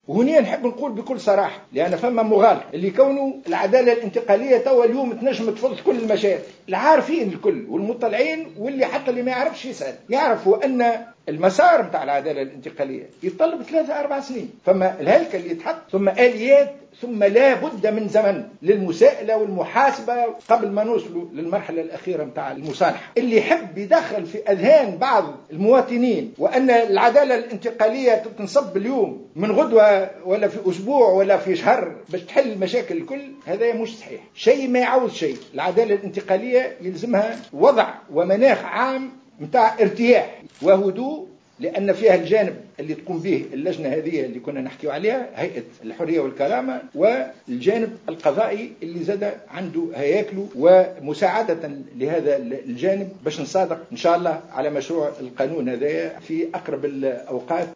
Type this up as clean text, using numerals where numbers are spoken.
وهنا نحب نقول بكل صراحة، لأن فما مغالطة اللي كونه العدالة الانتقالية توا اليوم تنجم تفض كل المشاكل. العارفين الكل والمطلعين واللي حتى اللي ما يعرفش يسأل يعرفوا أن المسار متاع العدالة الانتقالية يتطلب 3-4 سنين. فما الهيكل اللي يتحط، ثم آليات، ثم لا بد من زمن للمساءلة والمحاسبة قبل ما نوصلوا للمرحلة الأخيرة متاع المصالحة. اللي يحب يدخل في أذهان بعض المواطنين وأن العدالة الانتقالية تنصب اليوم من غدوة ولا في أسبوع ولا في شهر باش تحل المشاكل الكل، هذا مش صحيح. شيء ما يعوض شيء. العدالة الانتقالية يلزمها وضع ومناخ عام متاع ارتياح وهدوء، لأن فيها الجانب اللي تقوم به اللجنة هذه اللي كنا نحكي عليها، هيئة الحرية والكرامة، والجانب القضائي اللي زاد عنده هياكله، ومساعدة لهذا الجانب باش نصادق إن شاء الله على مشروع القانون هذا في أقرب الأوقات.